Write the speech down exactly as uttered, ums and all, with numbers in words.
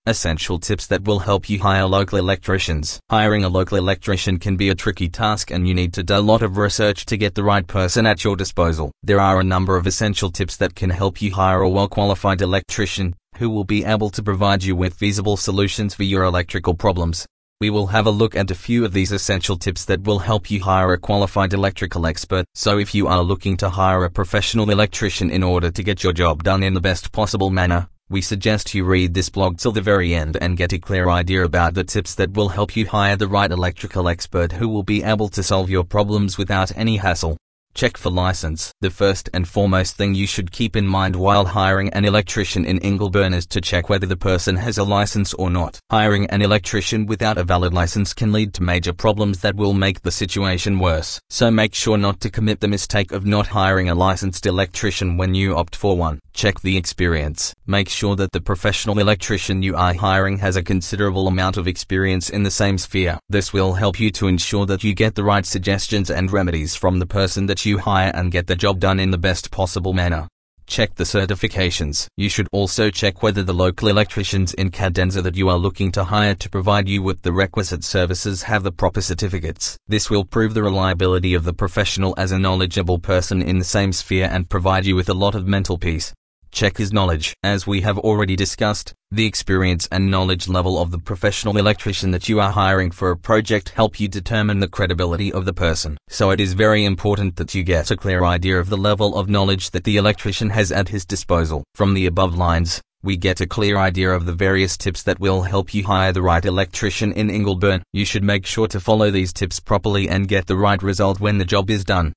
Essential tips that will help you hire local electricians. Hiring a local electrician can be a tricky task and you need to do a lot of research to get the right person at your disposal. There are a number of essential tips that can help you hire a well-qualified electrician who will be able to provide you with feasible solutions for your electrical problems. We will have a look at a few of these essential tips that will help you hire a qualified electrical expert. So if you are looking to hire a professional electrician in order to get your job done in the best possible manner, we suggest you read this blog till the very end and get a clear idea about the tips that will help you hire the right electrical expert who will be able to solve your problems without any hassle. Check for license. The first and foremost thing you should keep in mind while hiring an electrician in Ingleburn is to check whether the person has a license or not. Hiring an electrician without a valid license can lead to major problems that will make the situation worse. So make sure not to commit the mistake of not hiring a licensed electrician when you opt for one. Check the experience. Make sure that the professional electrician you are hiring has a considerable amount of experience in the same sphere. This will help you to ensure that you get the right suggestions and remedies from the person that you hire and get the job done in the best possible manner. Check the certifications. You should also check whether the local electricians in Cadenza that you are looking to hire to provide you with the requisite services have the proper certificates. This will prove the reliability of the professional as a knowledgeable person in the same sphere and provide you with a lot of mental peace. Check his knowledge. As we have already discussed, the experience and knowledge level of the professional electrician that you are hiring for a project help you determine the credibility of the person. So it is very important that you get a clear idea of the level of knowledge that the electrician has at his disposal. From the above lines, we get a clear idea of the various tips that will help you hire the right electrician in Ingleburn. You should make sure to follow these tips properly and get the right result when the job is done.